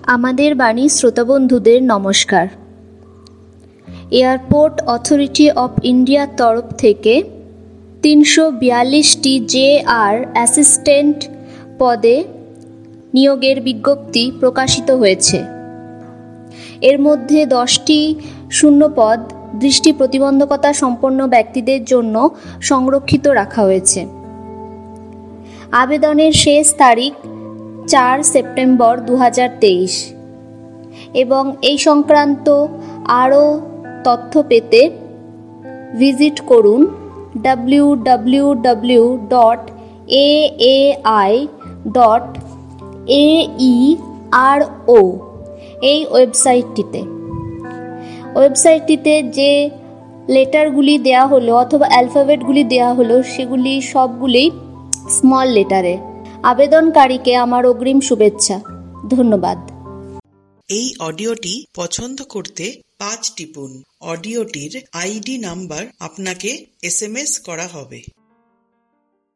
আমাদের বাণী শ্রোতাবন্ধুদের নমস্কার। এয়ারপোর্ট অথরিটি অফ ইন্ডিয়ার তরফ থেকে 342টি JR অ্যাসিস্ট্যান্ট পদে নিয়োগের বিজ্ঞপ্তি প্রকাশিত হয়েছে। এর মধ্যে 10টি শূন্যপদ দৃষ্টি প্রতিবন্ধকতা সম্পন্ন ব্যক্তিদের জন্য সংরক্ষিত রাখা হয়েছে। আবেদনের শেষ তারিখ 4 সেপ্টেম্বর 2023 এবং এই সংক্রান্ত আরও তথ্য পেতে ভিজিট করুন www.aai.aero এই ওয়েবসাইটটিতে যে লেটারগুলি দেওয়া হলো অথবা অ্যালফাবেটগুলি দেওয়া হলো সেগুলি সবগুলি স্মল লেটারে। আবেদনকারীকে আমার অগ্রিম শুভেচ্ছা। ধন্যবাদ। এই অডিওটি পছন্দ করতে 5 টিপুন। অডিওটির ID নাম্বার আপনাকে SMS করা হবে।